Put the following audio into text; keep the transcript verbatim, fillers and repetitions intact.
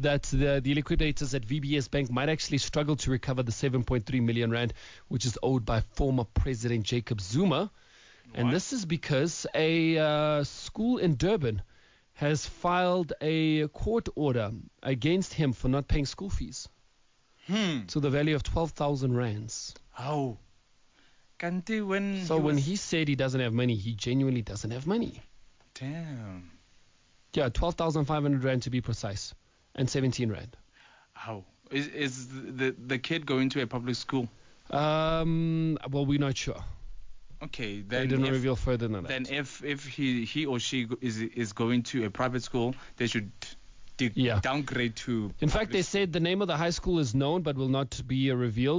that the, the liquidators at V B S Bank might actually struggle to recover the seven point three million rand, which is owed by former President Jacob Zuma. What? And this is because a uh, school in Durban has filed a court order against him for not paying school fees Hmm. to the value of twelve thousand rands. Oh. Kanti when So he when was... he said he doesn't have money, he genuinely doesn't have money. Damn. Yeah, twelve thousand five hundred rand to be precise, and seventeen rand. How? Is, is the, the kid going to a public school? Um, well, we're not sure. Okay, then They didn't if, reveal further than that. Then if, if he, he or she is is going to a private school, they should de- yeah. downgrade to... In fact, they said the name of the high school is known but will not be revealed.